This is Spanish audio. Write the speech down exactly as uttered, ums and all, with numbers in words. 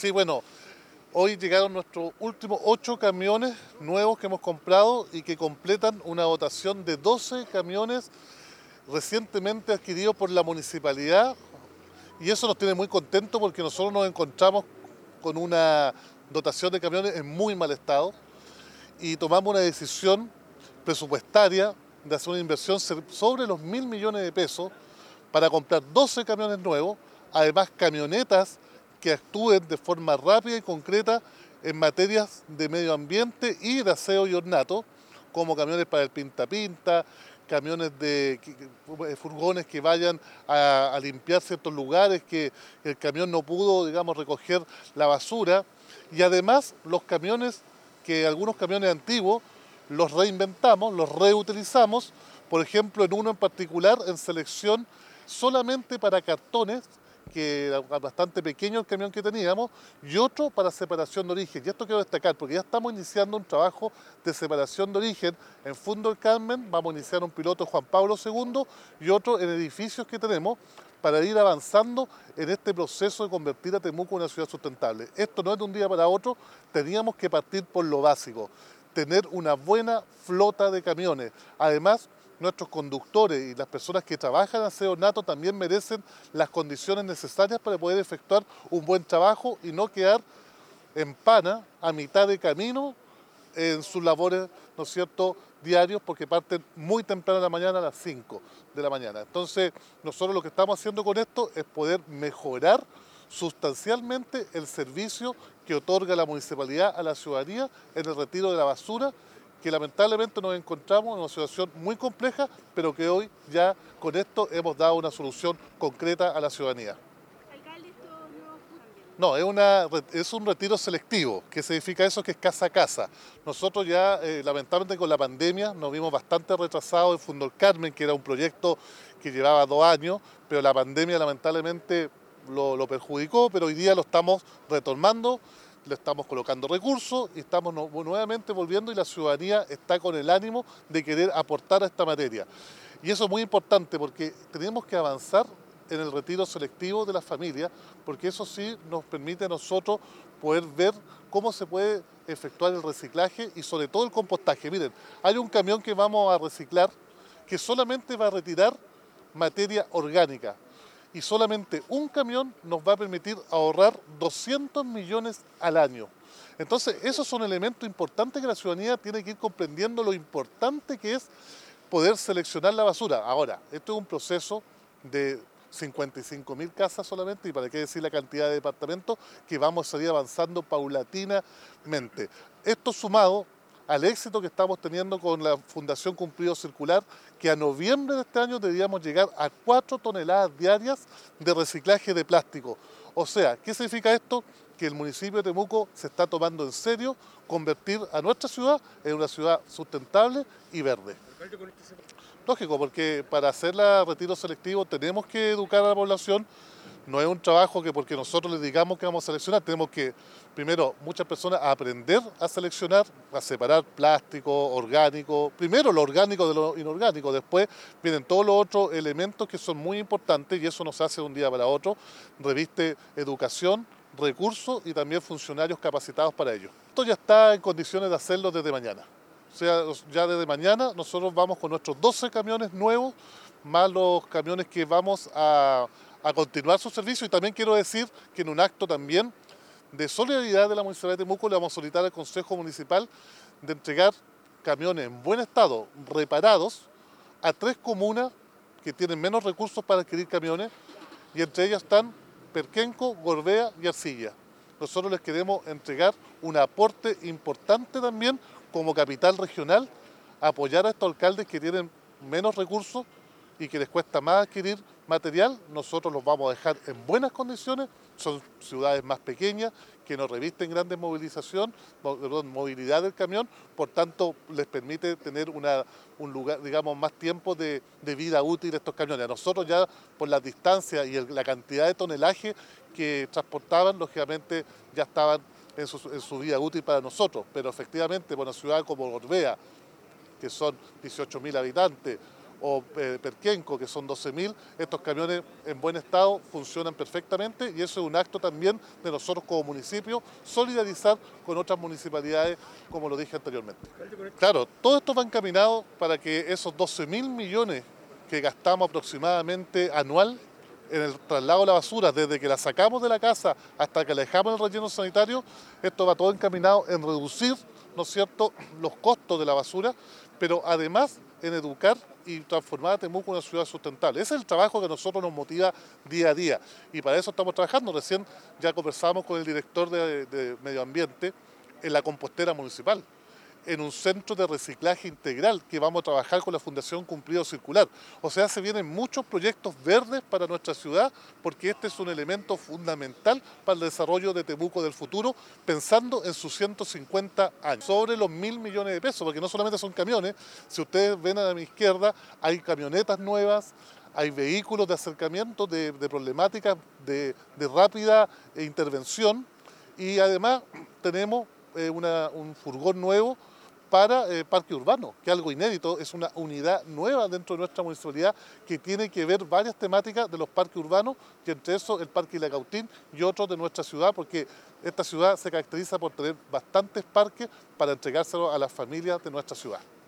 Sí, bueno, hoy llegaron nuestros últimos ocho camiones nuevos que hemos comprado y que completan una dotación de doce camiones recientemente adquiridos por la municipalidad, y eso nos tiene muy contentos porque nosotros nos encontramos con una dotación de camiones en muy mal estado y tomamos una decisión presupuestaria de hacer una inversión sobre los mil millones de pesos para comprar doce camiones nuevos, además camionetas que actúen de forma rápida y concreta en materias de medio ambiente y de aseo y ornato, como camiones para el pinta-pinta, camiones de furgones que vayan a, a limpiar ciertos lugares que el camión no pudo, digamos, recoger la basura, y además los camiones, que algunos camiones antiguos los reinventamos, los reutilizamos, por ejemplo en uno en particular en selección solamente para cartones, que era bastante pequeño el camión que teníamos, y otro para separación de origen. Y esto quiero destacar porque ya estamos iniciando un trabajo de separación de origen en Fundo del Carmen. Vamos a iniciar un piloto Juan Pablo segundo y otro en edificios que tenemos para ir avanzando en este proceso de convertir a Temuco en una ciudad sustentable. Esto no es de un día para otro, teníamos que partir por lo básico, tener una buena flota de camiones. Además, nuestros conductores y las personas que trabajan en aseo ornato también merecen las condiciones necesarias para poder efectuar un buen trabajo y no quedar en pana a mitad de camino en sus labores, ¿no es cierto?, diarios, porque parten muy temprano en la mañana, a las cinco de la mañana. Entonces, nosotros lo que estamos haciendo con esto es poder mejorar sustancialmente el servicio que otorga la municipalidad a la ciudadanía en el retiro de la basura, que lamentablemente nos encontramos en una situación muy compleja, pero que hoy ya con esto hemos dado una solución concreta a la ciudadanía. Alcalde, estos nuevos cambios. No, es, una, es un retiro selectivo. ¿Qué significa eso? Que es casa a casa. Nosotros ya, eh, lamentablemente con la pandemia, nos vimos bastante retrasados en Fundo del Carmen, que era un proyecto que llevaba dos años, pero la pandemia lamentablemente lo, lo perjudicó, pero hoy día lo estamos retomando, le estamos colocando recursos y estamos no, nuevamente volviendo, y la ciudadanía está con el ánimo de querer aportar a esta materia. Y eso es muy importante porque tenemos que avanzar en el retiro selectivo de las familias, porque eso sí nos permite a nosotros poder ver cómo se puede efectuar el reciclaje y sobre todo el compostaje. Miren, hay un camión que vamos a reciclar que solamente va a retirar materia orgánica, y solamente un camión nos va a permitir ahorrar doscientos millones al año. Entonces, esos son elementos importantes que la ciudadanía tiene que ir comprendiendo lo importante que es poder seleccionar la basura. Ahora, esto es un proceso de cincuenta y cinco mil casas solamente, y para qué decir la cantidad de departamentos que vamos a ir avanzando paulatinamente. Esto sumado al éxito que estamos teniendo con la Fundación Cumplido Circular, que a noviembre de este año deberíamos llegar a cuatro toneladas diarias de reciclaje de plástico. O sea, ¿qué significa esto? Que el municipio de Temuco se está tomando en serio convertir a nuestra ciudad en una ciudad sustentable y verde. Lógico, porque para hacer el retiro selectivo tenemos que educar a la población. No es un trabajo que porque nosotros les digamos que vamos a seleccionar, tenemos que, primero, muchas personas aprender a seleccionar, a separar plástico, orgánico, primero lo orgánico de lo inorgánico, después vienen todos los otros elementos que son muy importantes, y eso no se hace de un día para otro, reviste educación, recursos y también funcionarios capacitados para ello. Esto ya está en condiciones de hacerlo desde mañana. O sea, ya desde mañana nosotros vamos con nuestros doce camiones nuevos, más los camiones que vamos a, a continuar su servicio. Y también quiero decir que en un acto también de solidaridad de la Municipalidad de Temuco le vamos a solicitar al Consejo Municipal de entregar camiones en buen estado, reparados, a tres comunas que tienen menos recursos para adquirir camiones, y entre ellas están Perquenco, Gorbea y Arcilla. Nosotros les queremos entregar un aporte importante también como capital regional, apoyar a estos alcaldes que tienen menos recursos y que les cuesta más adquirir material. Nosotros los vamos a dejar en buenas condiciones, son ciudades más pequeñas que no revisten grandes movilización, perdón, movilidad del camión, por tanto les permite tener una, un lugar, digamos, más tiempo de, de vida útil de estos camiones. A nosotros ya por la distancia y el, la cantidad de tonelaje que transportaban, lógicamente ya estaban en su, en su vida útil para nosotros, pero efectivamente por una ciudad como Gorbea, que son dieciocho mil habitantes, o eh, Perquenco, que son doce mil, estos camiones en buen estado funcionan perfectamente y eso es un acto también de nosotros como municipio, solidarizar con otras municipalidades, como lo dije anteriormente. Claro, todo esto va encaminado para que esos doce mil millones que gastamos aproximadamente anual en el traslado de la basura, desde que la sacamos de la casa hasta que la dejamos en el relleno sanitario, esto va todo encaminado en reducir, ¿no es cierto?, los costos de la basura, pero además en educar y transformar a Temuco en una ciudad sustentable. Ese es el trabajo que a nosotros nos motiva día a día y para eso estamos trabajando. Recién ya conversamos con el director de, de Medio Ambiente en la compostera municipal, en un centro de reciclaje integral que vamos a trabajar con la Fundación Cumplido Circular. O sea, se vienen muchos proyectos verdes para nuestra ciudad porque este es un elemento fundamental para el desarrollo de Temuco del futuro, pensando en sus ciento cincuenta años. Sobre los mil millones de pesos, porque no solamente son camiones, si ustedes ven a mi izquierda, hay camionetas nuevas, hay vehículos de acercamiento, de, de problemáticas de, de rápida intervención y además tenemos eh, una, un furgón nuevo para eh, parque urbano, que es algo inédito, es una unidad nueva dentro de nuestra municipalidad que tiene que ver varias temáticas de los parques urbanos, y entre eso el Parque Ilacautín y otros de nuestra ciudad, porque esta ciudad se caracteriza por tener bastantes parques para entregárselos a las familias de nuestra ciudad.